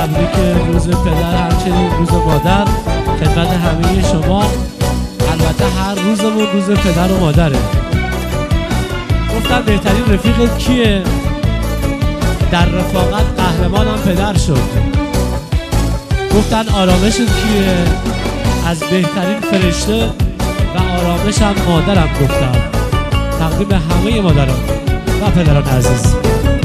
تبریک روز پدر همچنین روز مادر خدمت همه شما. البته هر روزمون روز پدر و مادره. گفتم بهترین رفیق کیه؟ در رفاقت قهرمانم پدر شد. گفتن آرامشت کیه؟ از بهترین فرشته و آرامشم مادرم گفتم. تقدیم همه مادران و پدران عزیز.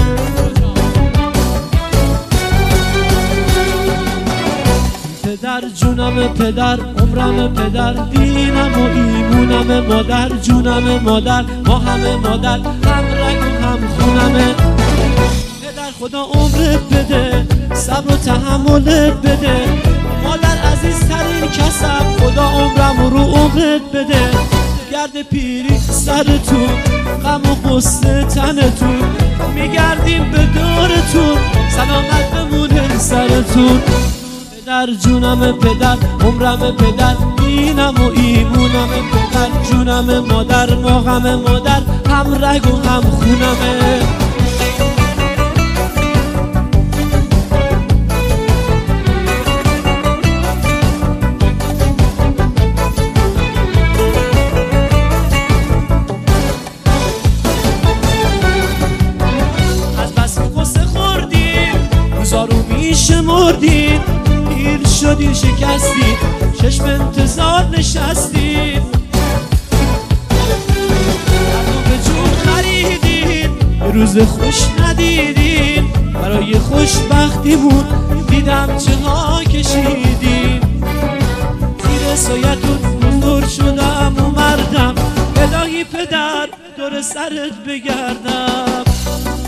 پدر جونم پدر، عمرم پدر، دینم و ایمونم مادر، جونم مادر، ما همه مادر، هم رگ و هم خونمه. پدر خدا عمرت بده، صبر و تحملت بده، مادر عزیزترین کسم، خدا عمرم رو عمرت بده. گرد پیری سرتون، غم و غصه تنتون، میگردیم به دورتون، سلامت بمونه سرتون. پدر جونم پدر، عمرم پدر، دینم و ایمونم پدر، جونم مادر، ما غم مادر، هم رگ و هم خونمه. از بس قصه خوردیم، روزا رو میشمردیم، پیر شدین شکستید، چشم انتظار نشستید، رو به جون خریدین، یه روز خوش ندیدین، برای خوشبختیمون دیدم چه ها کشیدین. زیر سایتون بزرگ شدم و مردم، الهی پدر دور سرت بگردم.